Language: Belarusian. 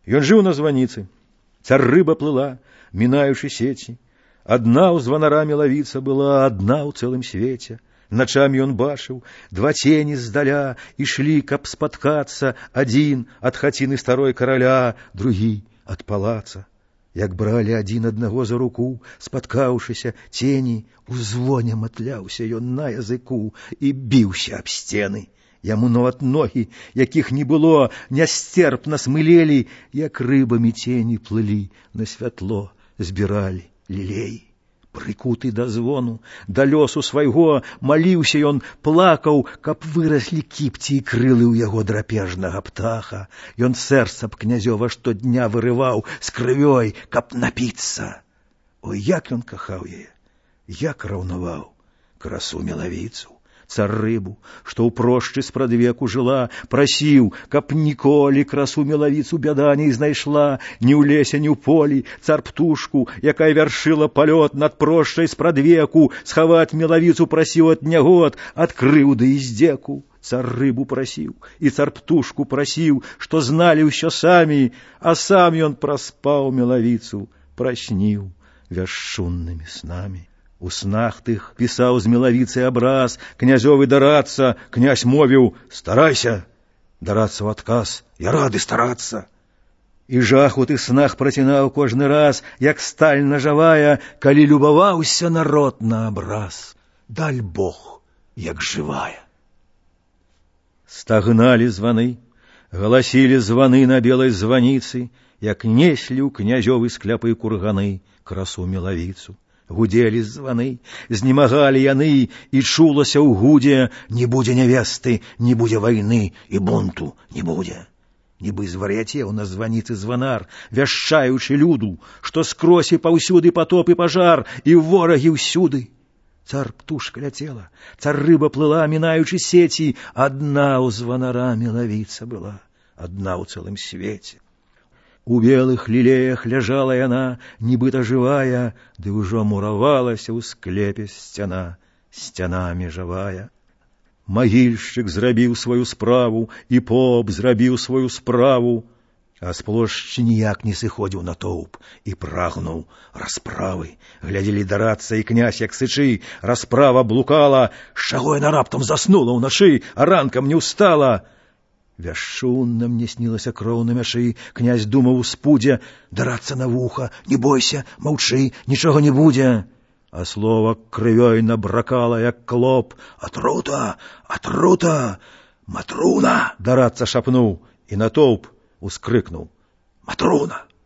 Ён жыў на званіцы. Цар-рыба плыла, мінаючы сеці. Адна ў званара мелавіца была, адна ў цэлым свеце. Начамі ён бачыў, два цені здаля ішлі, каб спаткацца, адзін ад хаціны старой караля, другі ад палаца. Як бралі адзін аднаго за руку, спаткаўшыся, цені, у звоне матляўся ён на языку і біўся аб сцены. Яму нават ногі, якіх не было, нясцерпна смылелі, як рыбамі цені плылі на святло, збіралі лілеі. Прыкуты да звону, да лёсу свайго, маліўся ён, плакаў, каб выраслі кіпці і крылы ў яго драпежнага птаха. Ён сэрца б князёва штодня вырываў з крывёй, каб напіцца. Ой, як ён кахаў яе, як раўнаваў красу мелавіцу. Цар-рыбу, што ў прошчы спрадвеку жыла, прасіў, каб ніколі красу мелавіцу бяда не знайшла, ні ў лесе, ні ў полі. Цар-птушку, якая вяршыла палёт над прошчай спрадвеку, схаваць мелавіцу прасіў ад нягод, ад крыўды і здзеку. Цар-рыбу прасіў, і цар-птушку прасіў, што зналі ўсё самі, а сам ён праспаў мелавіцу, прасніў вяшчуннымі снамі. У снах тых пісаў з мелавіцай абраз, князёвы дарацца, князь мовіў: «Старайся!» Дарацца ў адказ: «Я рады старацца!» І жах у тых снах працінаў кожны раз, як сталь нажавая, калі любаваўся народ на абраз. Даль Бог, як жывая. Стагналі званы, галасілі званы на белай званіцы, як неслі ў князёвы скляпы курганы красу мелавіцу. Гудзелі званы, знемагалі яны, і чулася ў гудзе: не будзе нявесты, не будзе вайны, і бунту не будзе. Нібы звар'яцеў на званіцы званар, вяшчаючы люду, што скрозь і паўсюды патоп і пажар, і ворагі ўсюды. Цар-птушка ляцела, цар-рыба плыла, мінаючы сеці, адна ў званара мелавіца была, адна ў цэлым свеце. У белых лілеях ляжала яна, нібыта жывая, ды ўжо муравалася ў склепе сцяна, сцяна межавая. Магільшчык зрабіў сваю справу, і поп зрабіў сваю справу, а з плошчы ніяк не сыходзіў натоўп і прагнуў расправы. Глядзелі дарацца і князь, як сычы, расправа блукала. З чаго яна раптам заснула ўначы, а ранкам не ўстала? Вяшчунна мне снілася кроў на мяшы, князь думаў у спудзе: дарацца на вуха, не бойся, маўчы, нічога не будзе. А слова крывёй набракала, як клоп: «Атрута, атрута, Матруна!» Дарацца шапнуў, і натоўп ускрыкнуў: «Матруна!»